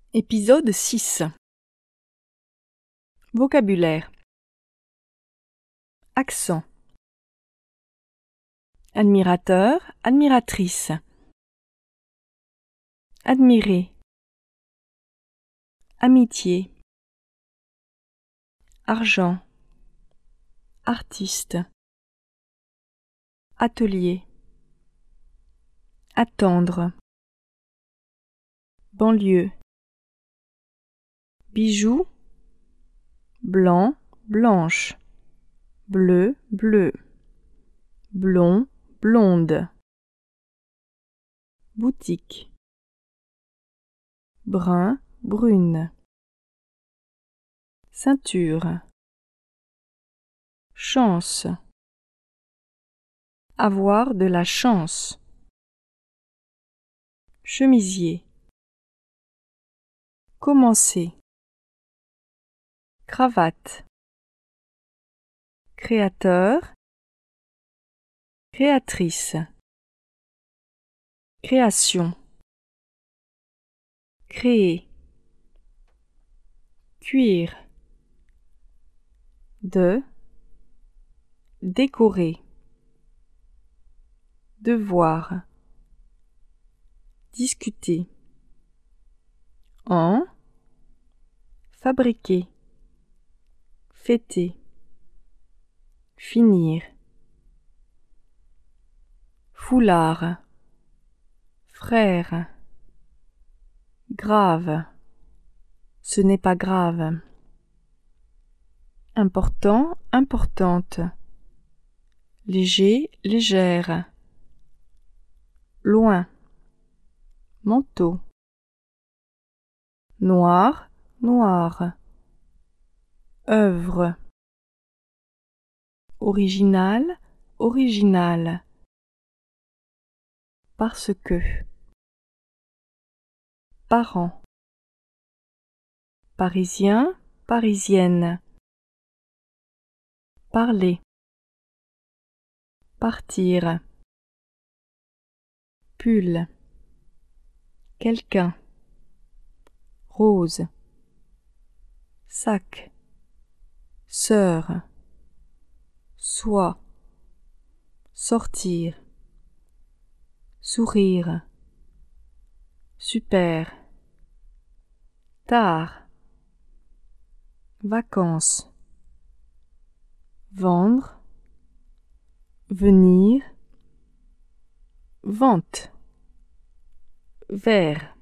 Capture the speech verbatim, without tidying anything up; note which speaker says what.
Speaker 1: Épisode six. Vocabulaire. Accent. Admirateur, admiratrice. Admirer. Amitié. Argent. Artiste. Atelier. Attendre. Banlieue. Bijoux. Blanc, blanche. Bleu, bleu. Blond, blonde. Boutique. Brun, brune. Ceinture. Chance. Avoir de la chance. Chemisier. Commencer. Cravate. Créateur. Créatrice. Création. Créer. Cuire. De. Décorer. Devoir. Discuter. En. Fabriquer. Fêter. Finir. Foulard. Frère. Grave. Ce n'est pas grave. Important, importante. Léger, légère. Loin. Manteau. Noir, noir. Œuvre. Original, original. Parce que. Parent. Parisien, parisienne. Parler. Partir. Pull. Quelqu'un. Rose. Sac. Sœur. Soie. Sortir. Sourire. Super. Tard. Vacances. Vendre. Venir. Vente. Vert.